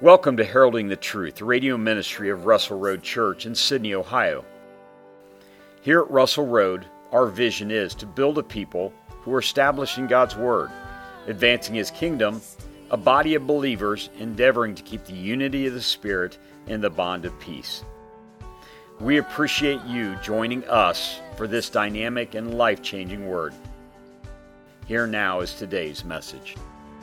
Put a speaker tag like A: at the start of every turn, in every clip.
A: Welcome to Heralding the Truth, the radio ministry of Russell Road Church in Sydney, Ohio. Here at Russell Road, our vision is to build a people who are establishing God's Word, advancing His kingdom, a body of believers endeavoring to keep the unity of the Spirit in the bond of peace. We appreciate you joining us for this dynamic and life-changing Word. Here now is today's message.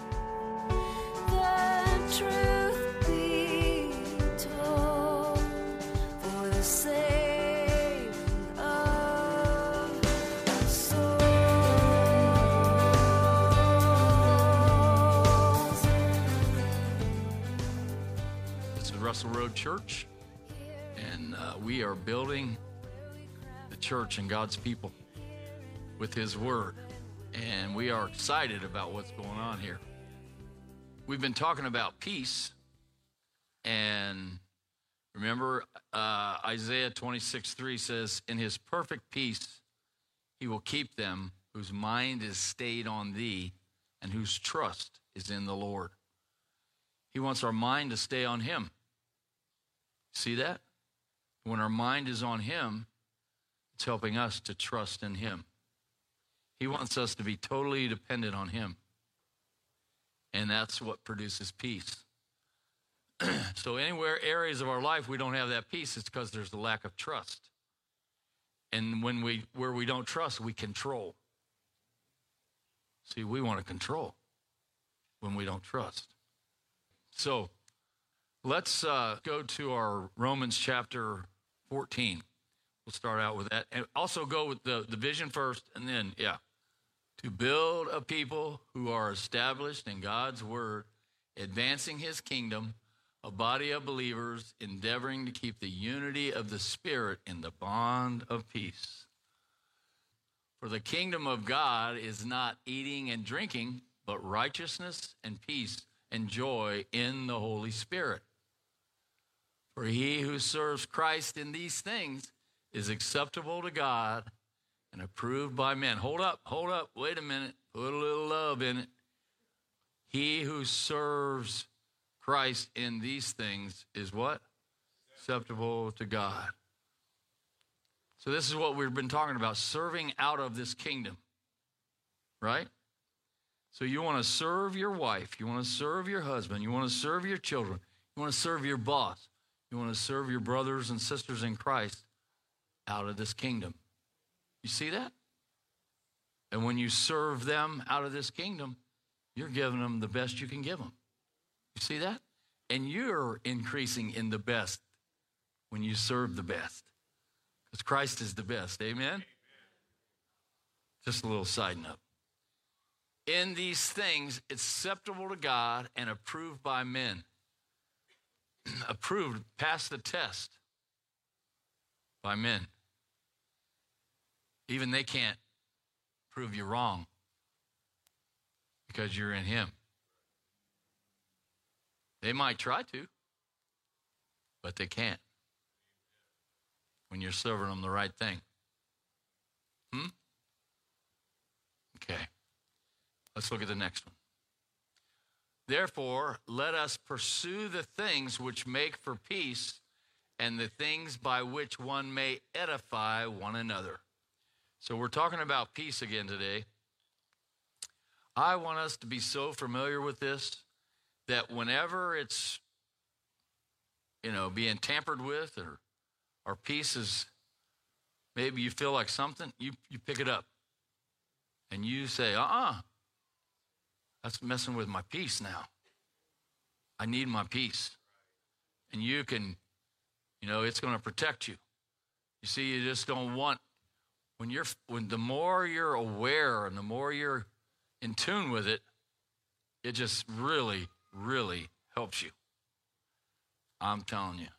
B: Russell Road Church, and we are building the church and God's people with His Word, and we are excited about what's going on here. We've been talking about peace, and remember Isaiah 26:3 says, "In His perfect peace He will keep them whose mind is stayed on Thee and whose trust is in the Lord." He wants our mind to stay on Him. See that? When our mind is on Him, it's helping us to trust in Him. He wants us to be totally dependent on Him. And that's what produces peace. So anywhere, areas of our life we don't have that peace, it's because there's a lack of trust. And where we don't trust, we control. See, we want to control when we don't trust. So let's go to our Romans chapter 14. We'll start out with that. And also go with the vision first, and then, to build a people who are established in God's Word, advancing His kingdom, a body of believers endeavoring to keep the unity of the Spirit in the bond of peace. For the kingdom of God is not eating and drinking, but righteousness and peace and joy in the Holy Spirit. For he who serves Christ in these things is acceptable to God and approved by men. Hold up, wait a minute, put a little love in it. He who serves Christ in these things is what? Acceptable to God. So this is what we've been talking about, serving out of this kingdom, right? So you want to serve your wife, you want to serve your husband, you want to serve your children, you want to serve your boss. You want to serve your brothers and sisters in Christ out of this kingdom. You see that? And when you serve them out of this kingdom, you're giving them the best you can give them. You see that? And you're increasing in the best when you serve the best. Because Christ is the best. Amen? Just a little side note. In these things, it's acceptable to God and approved by men. Approved, passed the test by men. Even they can't prove you wrong because you're in Him. They might try to, but they can't when you're serving them the right thing. Okay. Let's look at the next one. Therefore, let us pursue the things which make for peace and the things by which one may edify one another. So we're talking about peace again today. I want us to be so familiar with this that whenever it's, being tampered with or our peace is, maybe you feel like something, you pick it up and you say, that's messing with my peace now. I need my peace. And you can, it's going to protect you. You see, you just don't want, when the more you're aware and the more you're in tune with it, it just really, really helps you. I'm telling you.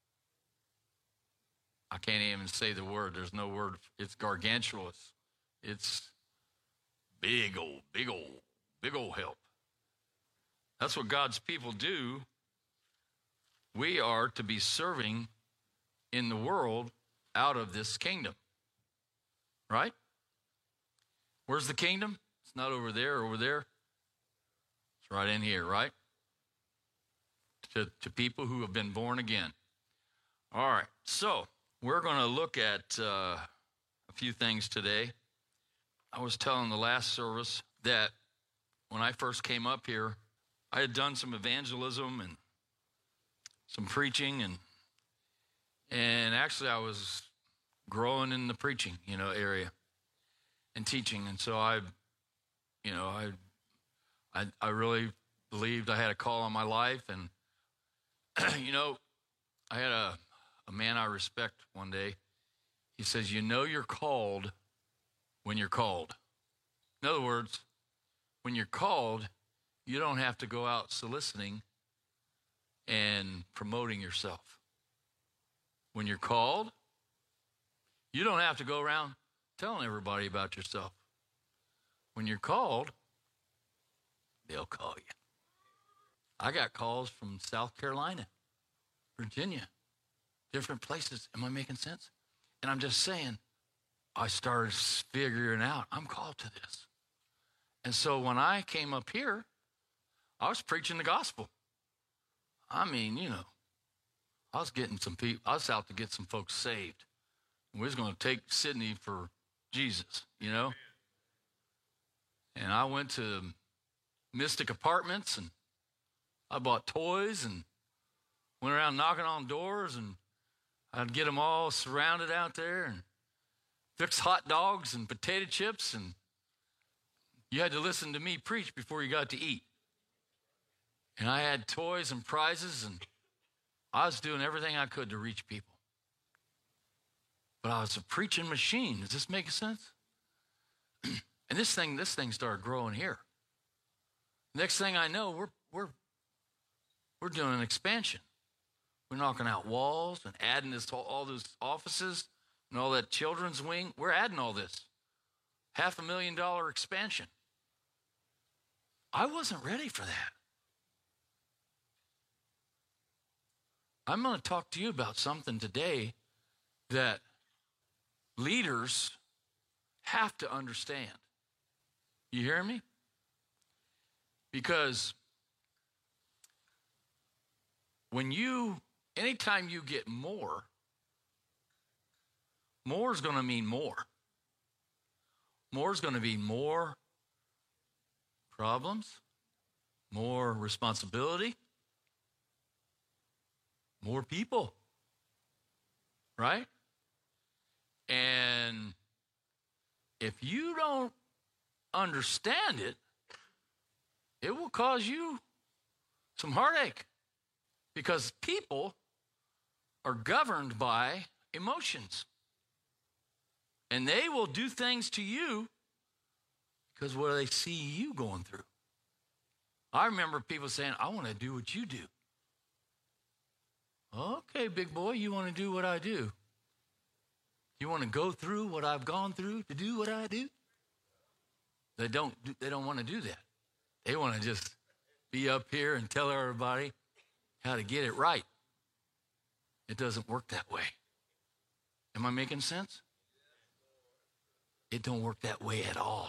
B: I can't even say the word. There's no word. It's gargantuous. It's big old help. That's what God's people do. We are to be serving in the world out of this kingdom. Right? Where's the kingdom? It's not over there or over there. It's right in here, right? to people who have been born again. All right, so we're going to look at a few things today. I was telling the last service that when I first came up here, I had done some evangelism and some preaching, and actually I was growing in the preaching, area and teaching. And so I really believed I had a call on my life. And, I had a man I respect one day. He says, you're called when you're called. In other words, when you're called, you don't have to go out soliciting and promoting yourself. When you're called, you don't have to go around telling everybody about yourself. When you're called, they'll call you. I got calls from South Carolina, Virginia, different places. Am I making sense? And I'm just saying, I started figuring out I'm called to this. And so when I came up here, I was preaching the gospel. I mean, I was getting some people, I was out to get some folks saved. We was going to take Sydney for Jesus, And I went to Mystic Apartments, and I bought toys and went around knocking on doors, and I'd get them all surrounded out there and fix hot dogs and potato chips, and you had to listen to me preach before you got to eat. And I had toys and prizes, and I was doing everything I could to reach people. But I was a preaching machine. Does this make sense? And this thing started growing here. Next thing I know, we're doing an expansion. We're knocking out walls and adding all those offices and all that children's wing. We're adding all this. $500,000 expansion. I wasn't ready for that. I'm going to talk to you about something today that leaders have to understand. You hear me? Because anytime you get more is going to mean more. More is going to be more problems, more responsibility, more people, right? And if you don't understand it, it will cause you some heartache, because people are governed by emotions. And they will do things to you because what they see you going through. I remember people saying, I want to do what you do. Okay, big boy, you want to do what I do? You want to go through what I've gone through to do what I do? They don't want to do that. They want to just be up here and tell everybody how to get it right. It doesn't work that way. Am I making sense? It don't work that way at all.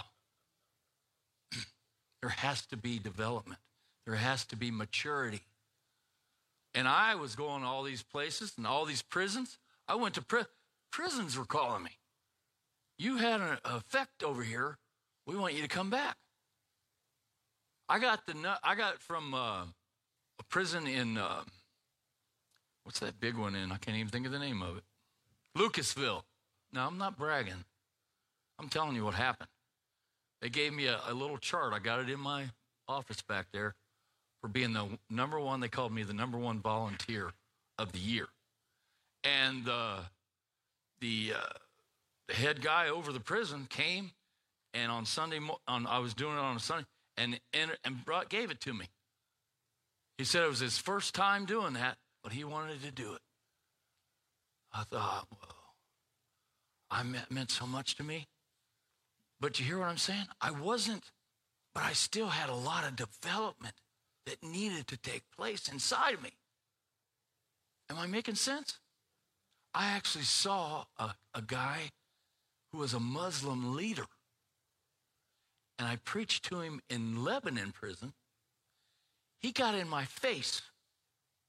B: There has to be development. There has to be maturity. And I was going to all these places and all these prisons. I went to prisons were calling me. You had an effect over here. We want you to come back. I got from a prison in, what's that big one in? I can't even think of the name of it. Lucasville. Now, I'm not bragging. I'm telling you what happened. They gave me a little chart. I got it in my office back there for being the number one. They called me the number one volunteer of the year. And the head guy over the prison came, and on Sunday, I was doing it on a Sunday, and gave it to me. He said it was his first time doing that, but he wanted to do it. I thought, well, it meant so much to me. But you hear what I'm saying? I wasn't, but I still had a lot of development that needed to take place inside of me. Am I making sense? I actually saw a guy who was a Muslim leader. And I preached to him in Lebanon prison. He got in my face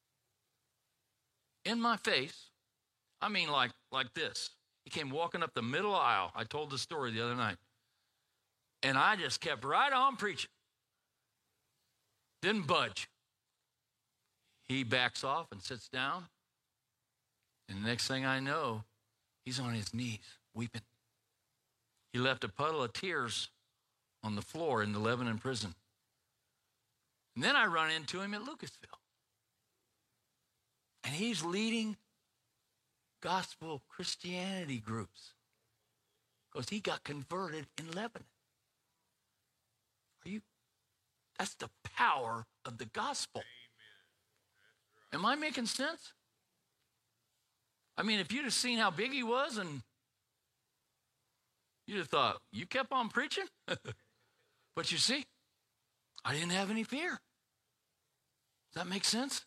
B: in my face. I mean, like this. He came walking up the middle aisle. I told the story the other night. And I just kept right on preaching. Didn't budge. He backs off and sits down. And the next thing I know, he's on his knees, weeping. He left a puddle of tears on the floor in the Lebanon prison. And then I run into him at Lucasville. And he's leading gospel Christianity groups because he got converted in Lebanon. That's the power of the gospel. Am I making sense? I mean, if you'd have seen how big he was and you'd have thought, you kept on preaching? But you see, I didn't have any fear. Does that make sense?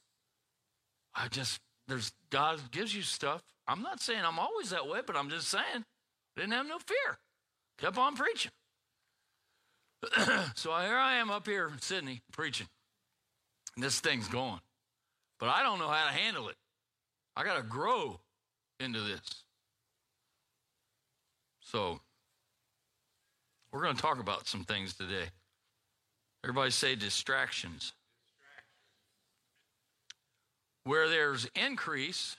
B: God gives you stuff. I'm not saying I'm always that way, but I'm just saying, I didn't have no fear. Kept on preaching. So here I am up here in Sydney preaching. And this thing's going. But I don't know how to handle it. I got to grow into this. So we're going to talk about some things today. Everybody say distractions. Where there's increase,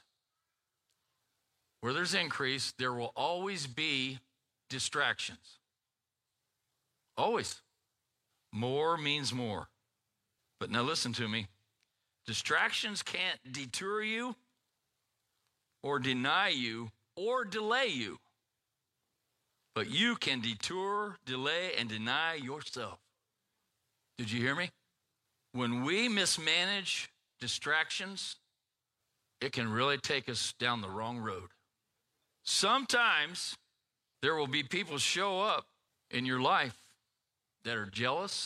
B: there will always be distractions. Always. More means more. But now listen to me. Distractions can't deter you or deny you or delay you. But you can detour, delay, and deny yourself. Did you hear me? When we mismanage distractions, it can really take us down the wrong road. Sometimes there will be people show up in your life that are jealous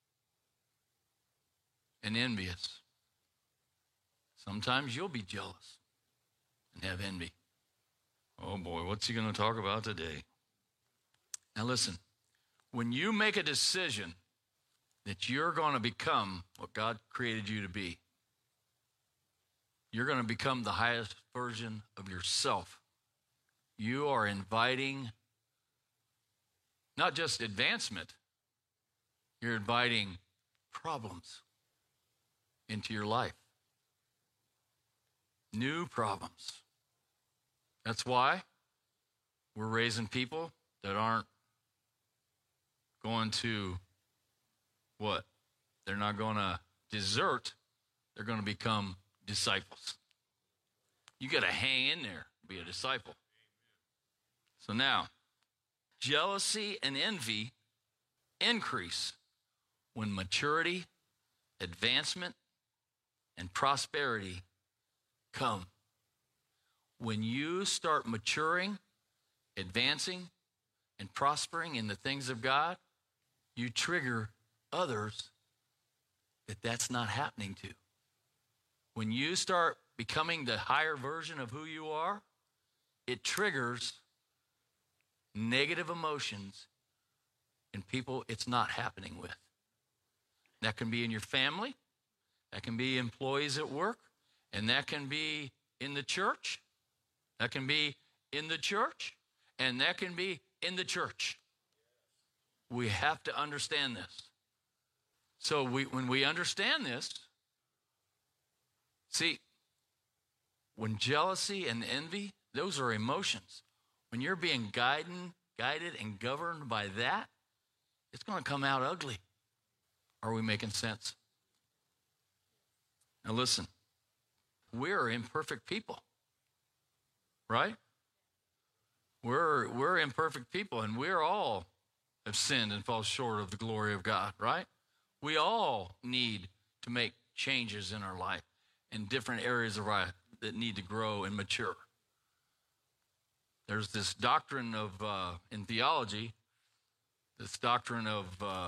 B: and envious. Sometimes you'll be jealous and have envy. Oh boy, what's he going to talk about today? Now listen, when you make a decision that you're going to become what God created you to be, you're going to become the highest version of yourself. You are inviting not just advancement, you're inviting problems into your life. New problems. That's why we're raising people that aren't going to what? They're not going to desert. They're going to become disciples. You got to hang in there, be a disciple. So now, jealousy and envy increase when maturity, advancement, and prosperity come. When you start maturing, advancing, and prospering in the things of God, you trigger others that's not happening to. When you start becoming the higher version of who you are, it triggers negative emotions in people it's not happening with. That can be in your family, that can be employees at work, and that can be in the church. That can be in the church, and that can be in the church. We have to understand this. So when we understand this, see, when jealousy and envy, those are emotions. When you're being guided and governed by that, it's going to come out ugly. Are we making sense? Now listen, we're imperfect people, right? We're imperfect people, and we're all have sinned and fall short of the glory of God, right? We all need to make changes in our life in different areas of our life that need to grow and mature. There's this doctrine of in theology, this doctrine of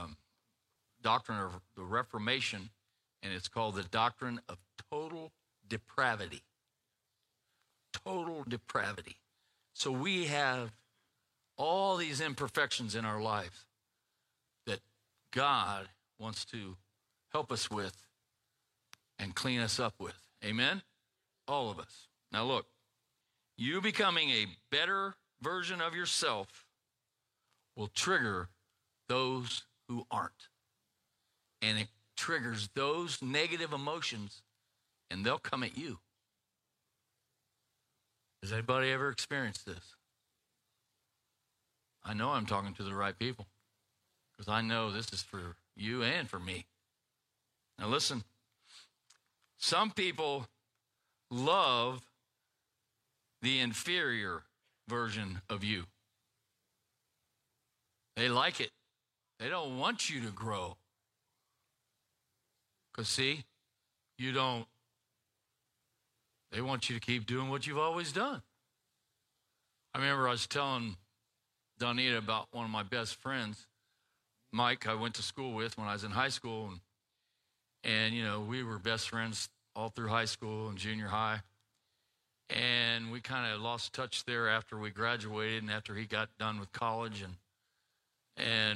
B: the Reformation, and it's called the doctrine of total depravity. Total depravity. So we have all these imperfections in our life that God wants to help us with and clean us up with. Amen? All of us. Now look, you becoming a better version of yourself will trigger those who aren't. And it triggers those negative emotions, and they'll come at you. Has anybody ever experienced this? I know I'm talking to the right people, because I know this is for you and for me. Now listen, some people love the inferior version of you. They like it. They don't want you to grow. Because see, they want you to keep doing what you've always done. I remember I was telling Donita about one of my best friends, Mike, I went to school with when I was in high school. And you know, we were best friends all through high school and junior high. And we kind of lost touch there after we graduated and after he got done with college. And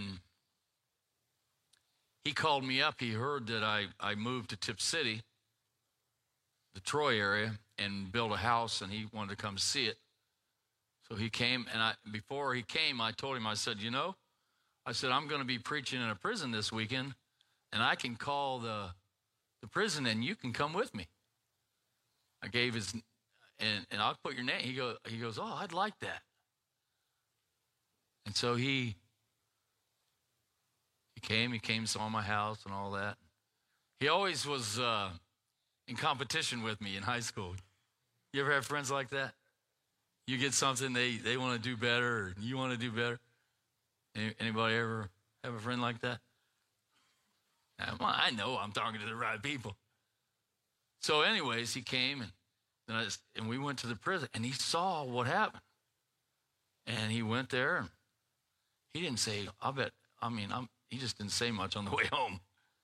B: he called me up. He heard that I moved to Tip City, the Troy area, and built a house, and he wanted to come see it. So he came, and before he came, I told him, I said, I'm going to be preaching in a prison this weekend, and I can call the prison, and you can come with me. I gave his, and I'll put your name. He goes, oh, I'd like that. And so he came, saw my house and all that. He always was in competition with me in high school. You ever have friends like that? You get something, they want to do better, or you want to do better. Anybody ever have a friend like that? I know I'm talking to the right people. So anyways, he came, and we went to the prison, and he saw what happened. And he went there, and he didn't say, he just didn't say much on the way home.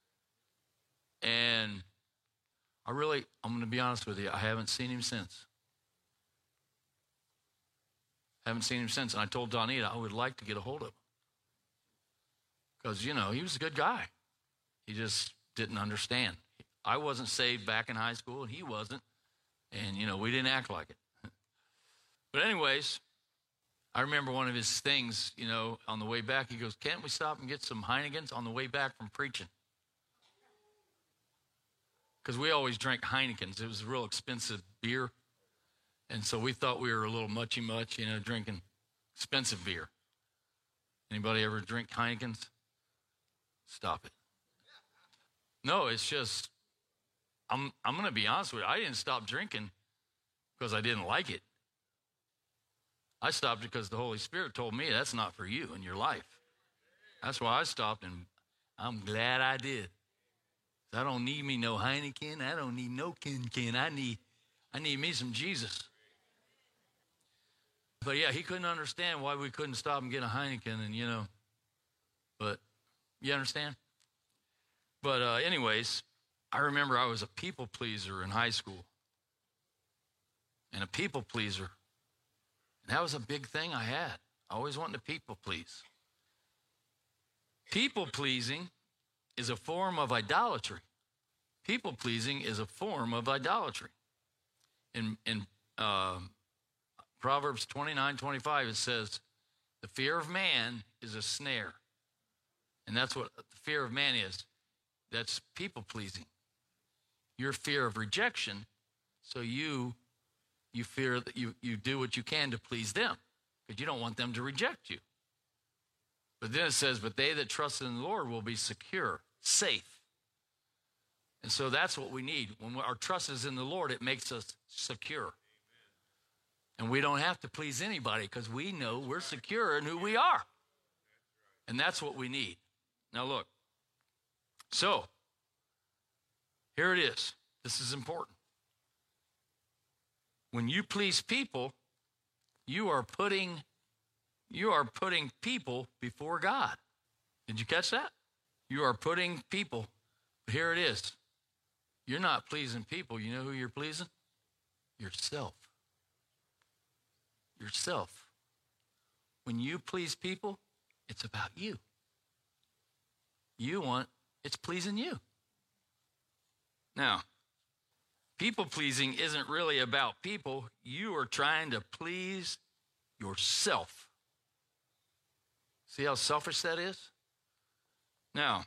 B: And I'm going to be honest with you, I haven't seen him since. And I told Donita I would like to get a hold of him. Because, he was a good guy. He just didn't understand. I wasn't saved back in high school, and he wasn't. And, we didn't act like it. But anyways, I remember one of his things, on the way back, he goes, can't we stop and get some Heinekens on the way back from preaching? Because we always drank Heinekens. It was a real expensive beer. And so we thought we were a little much, drinking expensive beer. Anybody ever drink Heinekens? Stop it. No, it's just, I'm going to be honest with you. I didn't stop drinking because I didn't like it. I stopped because the Holy Spirit told me that's not for you in your life. That's why I stopped, and I'm glad I did. I don't need me no Heineken. I don't need no Ken. I need me some Jesus. But yeah, he couldn't understand why we couldn't stop and get a Heineken, and but you understand? But anyways, I remember I was a people pleaser in high school. And a people pleaser. And that was a big thing I had. I always wanted to people please. People pleasing is a form of idolatry. People pleasing is a form of idolatry. In Proverbs 29:25, it says, the fear of man is a snare. And that's what the fear of man is. That's people pleasing. Your fear of rejection, so you fear that you do what you can to please them, because you don't want them to reject you. But then it says, but they that trust in the Lord will be secure, safe. And so that's what we need. When our trust is in the Lord, it makes us secure. Amen. And we don't have to please anybody because we know we're secure in who we are. That's right. And that's what we need. Now look. So, here it is. This is important. When you please people, you are putting people before God. Did you catch that? You are putting people. But here it is. You're not pleasing people. You know who you're pleasing? Yourself. Yourself. When you please people, it's about you. It's pleasing you. Now, People pleasing isn't really about people. You are trying to please yourself. See how selfish that is? Now,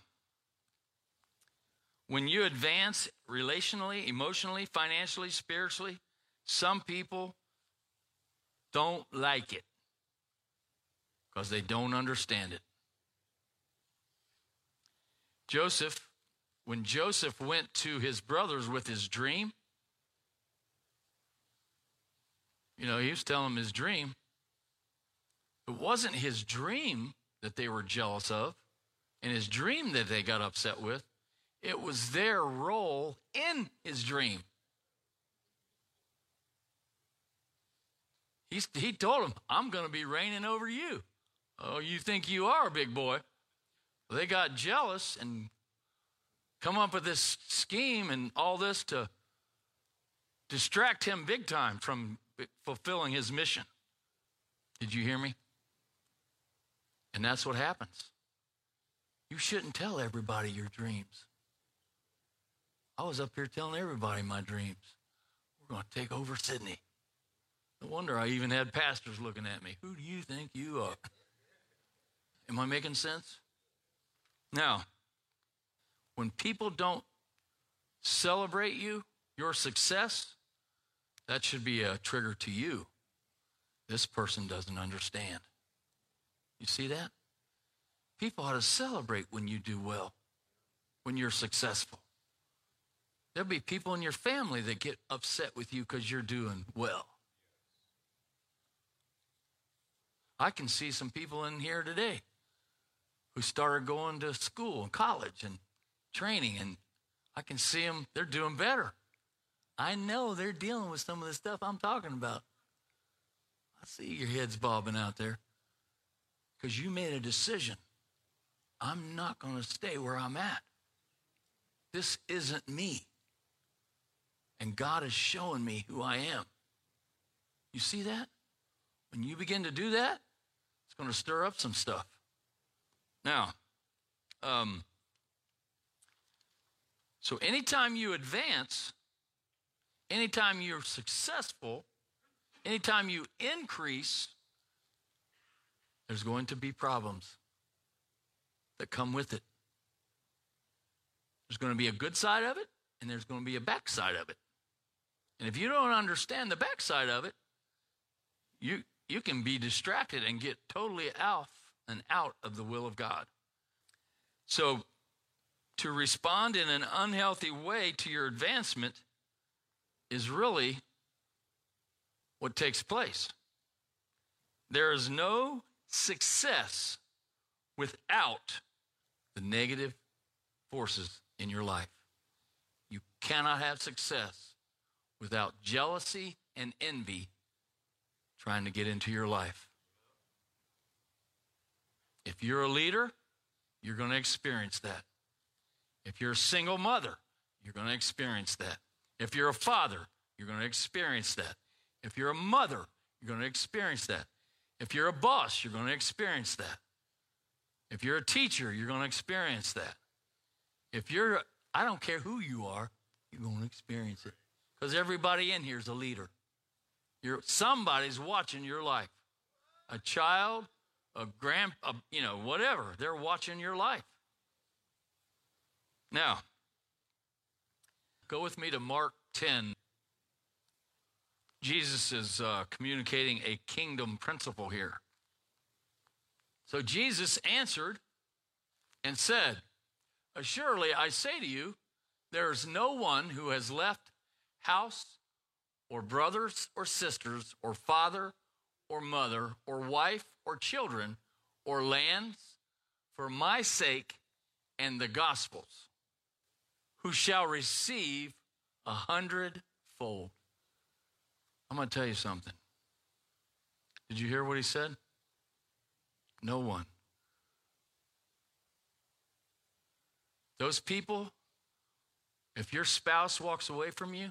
B: when you advance relationally, emotionally, financially, spiritually, some people don't like it because they don't understand it. When Joseph went to his brothers with his dream, he was telling them his dream. It wasn't his dream that they were jealous of and his dream that they got upset with. It was their role in his dream. He told them, I'm going to be reigning over you. Oh, you think you are, big boy? Well, they got jealous and come up with this scheme and all this to distract him big time from fulfilling his mission. Did you hear me? And that's what happens. You shouldn't tell everybody your dreams. I was up here telling everybody my dreams. We're going to take over Sydney. No wonder I even had pastors looking at me. Who do you think you are? Am I making sense? Now, when people don't celebrate your success, that should be a trigger to you. This person doesn't understand. You see that? People ought to celebrate when you do well, when you're successful. There'll be people in your family that get upset with you because you're doing well. I can see some people in here today who started going to school and college and training, and I can see them, they're doing better. I know they're dealing with some of the stuff I'm talking about. I see your heads bobbing out there because you made a decision. I'm not going to stay where I'm at. This isn't me. And God is showing me who I am. You see that? When you begin to do that, it's going to stir up some stuff. Now, so anytime you advance, anytime you're successful, anytime you increase, there's going to be problems that come with it. There's going to be a good side of it, and there's going to be a backside of it. And if you don't understand the backside of it, you can be distracted and get totally out of the will of God. So to respond in an unhealthy way to your advancement is really what takes place. There is no success without the negative forces in your life. You cannot have success without jealousy and envy trying to get into your life. If you're a leader, you're going to experience that. If you're a single mother, you're going to experience that. If you're a father, you're going to experience that. If you're a mother, you're going to experience that. If you're a boss, you're going to experience that. If you're a teacher, you're going to experience that. I don't care who you are, you're going to experience it. Because everybody in here is a leader. Somebody's watching your life. A child, whatever. They're watching your life. Now, go with me to Mark 10. Jesus is communicating a kingdom principle here. So Jesus answered and said, "Assuredly, I say to you, there is no one who has left house or brothers or sisters or father or mother or wife or children or lands for my sake and the gospel's, who shall receive 100-fold." I'm going to tell you something. Did you hear what he said? No one. Those people, if your spouse walks away from you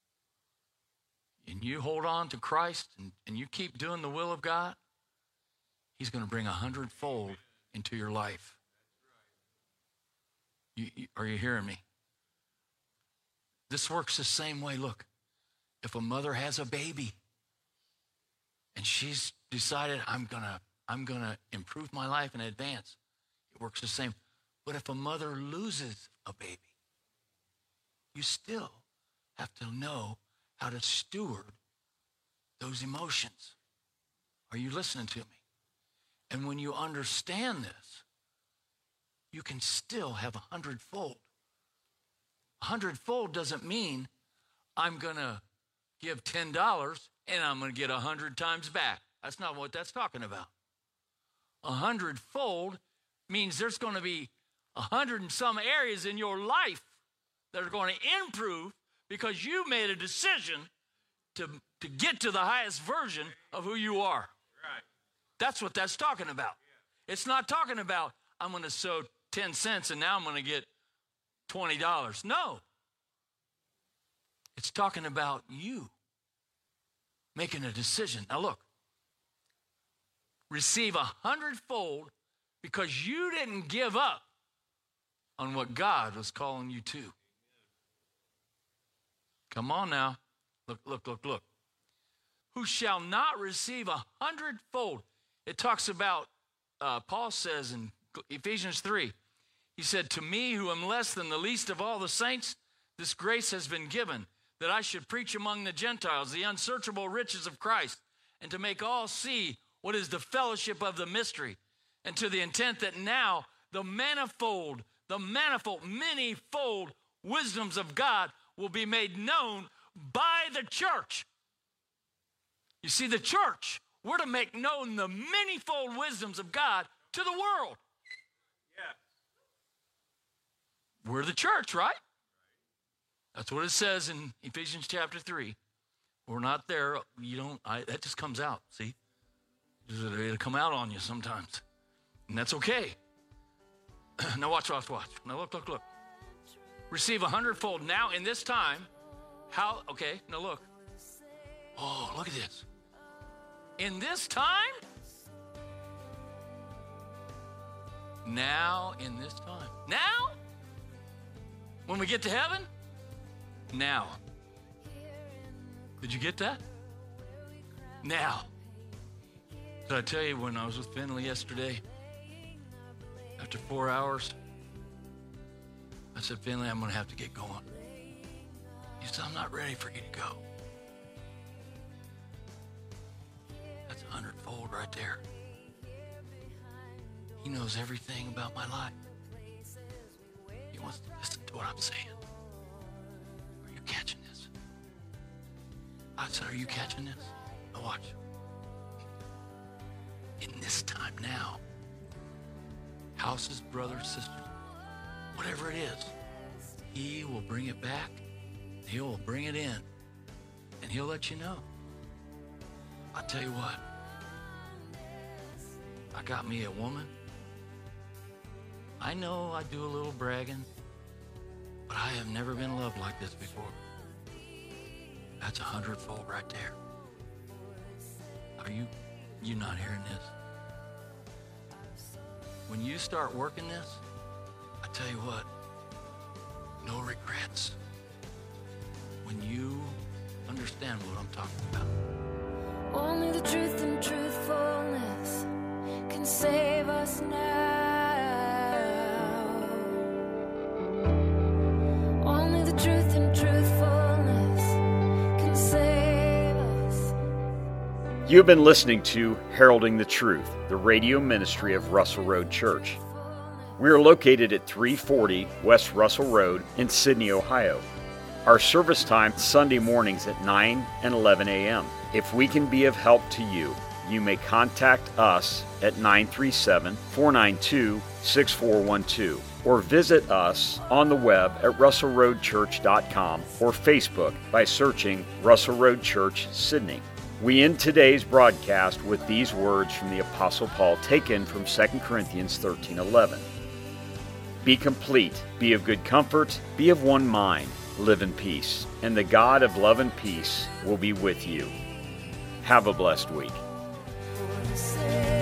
B: and you hold on to Christ and you keep doing the will of God, he's going to bring 100-fold into your life. Are you hearing me? This works the same way. Look, if a mother has a baby and she's decided, I'm gonna improve my life in advance, it works the same. But if a mother loses a baby, you still have to know how to steward those emotions. Are you listening to me? And when you understand this, you can still have 100-fold. 100-fold doesn't mean I'm going to give $10 and I'm going to get 100 times back. That's not what that's talking about. 100-fold means there's going to be 100 and some areas in your life that are going to improve because you made a decision to get to the highest version of who you are. Right. That's what that's talking about. Yeah. It's not talking about I'm going to sow 10 cents and now I'm going to get $20. No. It's talking about you making a decision. Now look, receive 100-fold because you didn't give up on what God was calling you to. Come on now. Look. Who shall not receive 100-fold. It talks about, Paul says in Ephesians 3, he said, to me who am less than the least of all the saints, this grace has been given, that I should preach among the Gentiles the unsearchable riches of Christ, and to make all see what is the fellowship of the mystery, and to the intent that now the manifold, manyfold wisdoms of God will be made known by the church. You see, the church, we're to make known the manyfold wisdoms of God to the world. Yeah. We're the church, right? That's what it says in Ephesians chapter 3. We're not there. That just comes out, see? It'll come out on you sometimes. And that's okay. Now watch. Now look. Receive 100-fold now in this time. How? Okay, now look. Oh, look at this. In this time? Now, in this time. Now? When we get to heaven? Now. Did you get that? Now. Did I tell you when I was with Finley yesterday, after 4 hours, I said, Finley, I'm going to have to get going. He said, I'm not ready for you to go. That's 100-fold right there. He knows everything about my life. He wants to listen to what I'm saying. Are you catching this? I said, are you catching this? Now watch. In this time now, houses, brothers, sisters, whatever it is, he will bring it back. He will bring it in. And he'll let you know. I'll tell you what. I got me a woman. I know I do a little bragging, but I have never been loved like this before. That's 100-fold right there. Are you not hearing this? When you start working this, I tell you what, no regrets. When you understand what I'm talking about.
C: Only the truth and truthfulness can save us now. Only the truth and truthfulness can save us.
A: You have been listening to Heralding the Truth, the radio ministry of Russell Road Church. We are located at 340 West Russell Road in Sydney, Ohio. Our service time Sunday mornings at 9 and 11 a.m. If we can be of help to you, you may contact us at 937-492-6412 or visit us on the web at russellroadchurch.com or Facebook by searching Russell Road Church, Sydney. We end today's broadcast with these words from the Apostle Paul taken from 2 Corinthians 13:11. Be complete, be of good comfort, be of one mind, live in peace, and the God of love and peace will be with you. Have a blessed week.